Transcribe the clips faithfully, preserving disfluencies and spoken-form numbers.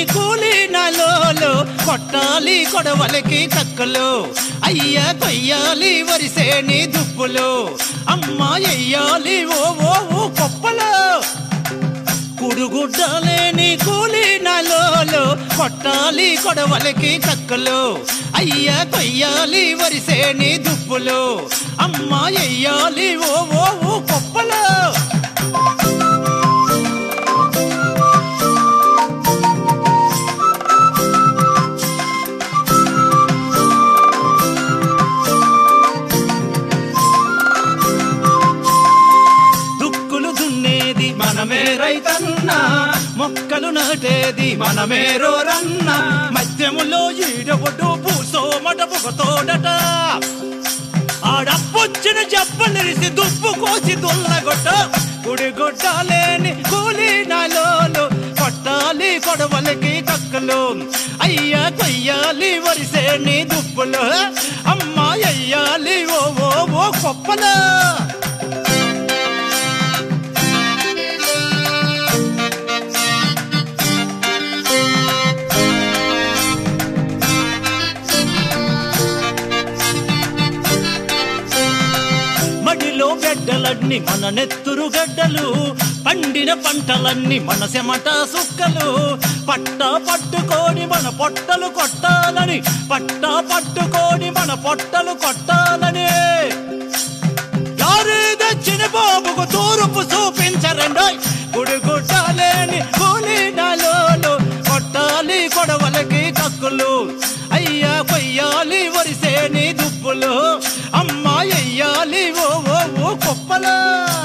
కూలి నాలో కొట్టాలి కొడవలకి కక్కలు అయ్యా కొయ్యాలి వరిసేని దుప్పులు అమ్మ ఎయ్యాలి ఓ ఓ ఓ కొప్పలు కుడుగుడ్డలేని కూలి నాలో కొట్టాలి కొడవలకి కక్కలు అయ్యా కొయ్యాలి వరిసేని దుప్పులు అమ్మ ఎయ్యాలి ఓ ఓ ఓ కొప్పలు మనమే రైతన్నా మొక్కలు నాటేది మనమే రోరన్న మధ్యములో ఈడబొడ్డు పూసోమట పొగతోడట ఆడప్పొచ్చిన జబ్బనిరిసి దుప్పు కోసి దుల్లగొట్ట గుడిగొట్టాలేని కూలి నాలో కొట్టాలి కొడవలకి కక్కలు అయ్యా కొయ్యాలి వరిసేని దుప్పులు అమ్మ అయ్యాలి ఓ ఓ ఓ కొప్పలు గడ్డలన్నీ మన నెత్తురు గడ్డలు పండిన పంటలన్నీ మన చెమట సుక్కలు పట్టా పట్టుకొని మన పొట్టలు కొట్టాలని పట్టా పట్టుకొని మన పొట్టలు కొట్టాలని యారు తెచ్చిన బాబుకు తూర్పు చూపించరండి గుడిగుడ్డాలేని కూలి నాలో కొట్టాలి కొడవలకి కక్కులు అయ్యా కొయ్యాలి వరిసేని దుప్పులు అమ్మ ఎయ్యాలి ఓ ఓ ఓ కొప్పలా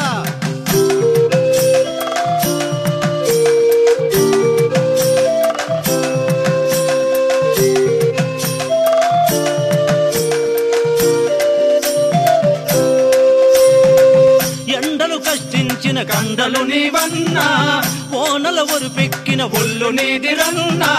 ఎండలు కష్టించిన కండలు నీవన్నా ఓనల ఒరుపెక్కిన ఒళ్ళు నీదిరన్నా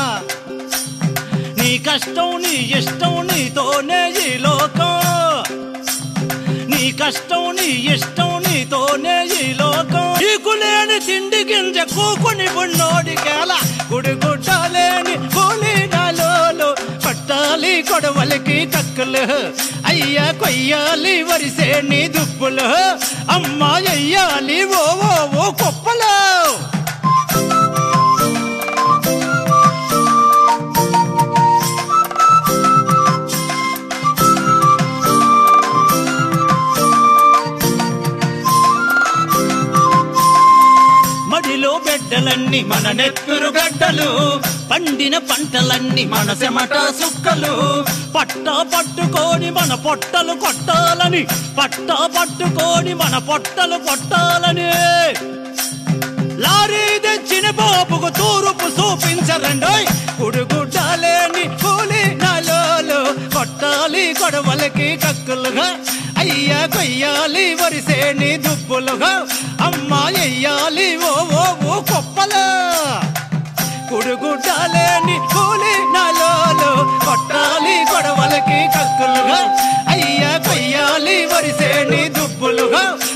నీ కష్టం నీ ఇష్టం నీతోనే ఈ లోకం నీ కష్టం నీ ఇష్టం నీతోనే ఈ లోకం నీకు లేని తిండి గింజ కూకుని బున్నోడికేలా గుడిగుడ్డాలేని కూలి నాలో పట్టాలి కొడవలకి కక్కలు అయ్యా కొయ్యాలి వరిసేని దుప్పులు అమ్మ ఎయ్యాలి ఓ ఓ ఓ కొప్పలు గడ్డలన్నీ మన నెత్తురు గడ్డలు పండిన పంటలన్నీ మన చెమట సుక్కలు పట్టా పట్టుకొని మన పొట్టలు కొట్టాలని పట్టా పట్టుకొని మన పొట్టలు కొట్టాలని లారీ తెచ్చిన బాబుకు తూర్పు చూపించరండి గుడిగుడ్డాలేని కూలి నాలో కొట్టాలి కొడవలకి కక్కులుగా అయ్యా కొయ్యాలి వరిసేని దుప్పులుగా అమ్మ ఎయ్యాలి ఓ ఓ ఓ కొప్పలు గుడిగుడ్డాలేని కూలి నాలో కొట్టాలి కొడవలకి కక్కులుగా అయ్యా కొయ్యాలి వరిసేని దుప్పులుగా